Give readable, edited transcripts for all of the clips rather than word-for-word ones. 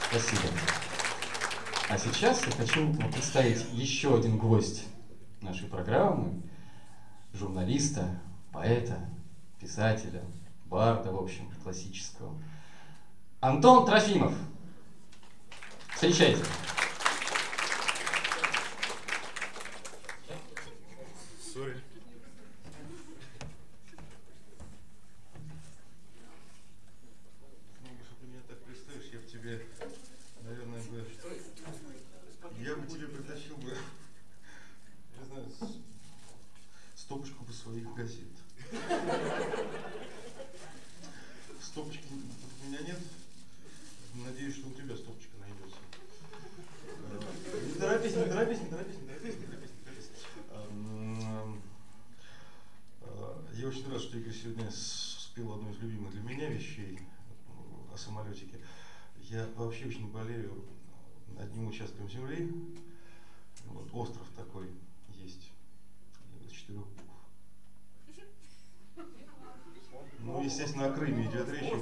Спасибо. А сейчас я хочу вам представить еще один гость нашей программы, журналиста, поэта, писателя, барда, в общем, классического. Антон Трофимов. Встречайте. Сори. Если ты меня так представишь, я бы тебе, наверное, я бы тебе притащил бы, я знаю, стопочку бы своих газет. Стопочки у меня нет. Надеюсь, что у тебя стопочка найдется. Не торопись. Я очень рад, что Игорь сегодня спел одну из любимых для меня вещей о самолетике. Я вообще очень болею одним участком земли. Вот, остров такой есть из 4 букв. Ну, естественно, о Крыме идет речь.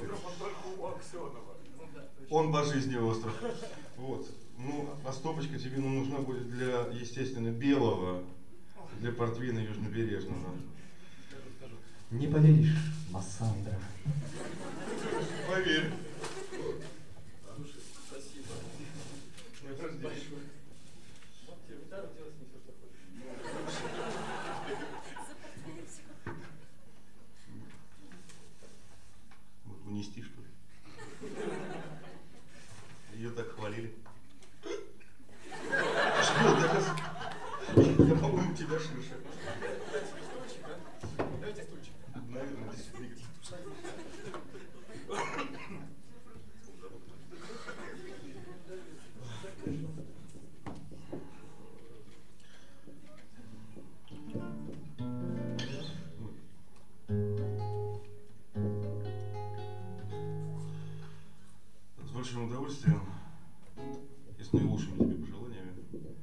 Он по жизни остров. Вот. Ну, а стопочка тебе нужна будет для, естественно, белого, для портвейна южнобережного. Не поверишь, Массандра. Поверь. Спасибо. Большое. Вот унести, что ли? Ее так хвалили. Что, я, по-моему, тебя шише. Дайте стульчик. Наверное, действительно. С большим удовольствием и с наилучшими тебе пожеланиями.